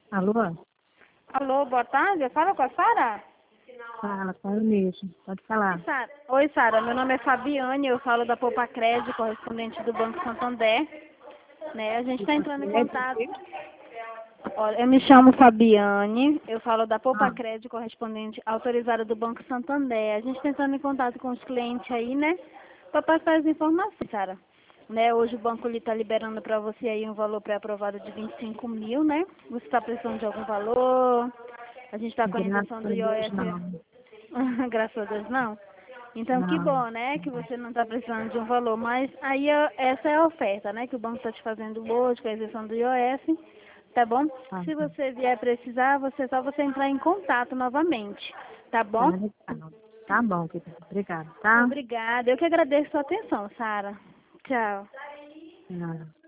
Alô? Alô, boa tarde. Eu falo com a Sara? Fala, fala mesmo. Pode falar. Oi, Sara. Meu nome é Fabiane. Eu falo da Poupa Crédito, correspondente do Banco Santander. Né? A gente está entrando em contato. Olha, eu me chamo Fabiane. Eu falo da Poupa Crédito, correspondente autorizada do Banco Santander. A gente está entrando em contato com os clientes aí, né? Para passar as informações, Sara. Né, hoje o banco está liberando para você aí um valor pré-aprovado de 25 mil, né? Você está precisando de algum valor? A gente está com a redução do IOF. Não. Graças a Deus, não. Então, que Não. bom, né, que você não está precisando de um valor. Mas aí essa é a oferta, né, que o banco está te fazendo hoje, com a isenção do IOF, tá bom? Tá, Se você vier precisar, só você entrar em contato novamente, tá bom? tá bom, querida. Obrigada, tá? Obrigada. Eu que agradeço a sua atenção, Sara. Tchau. Não.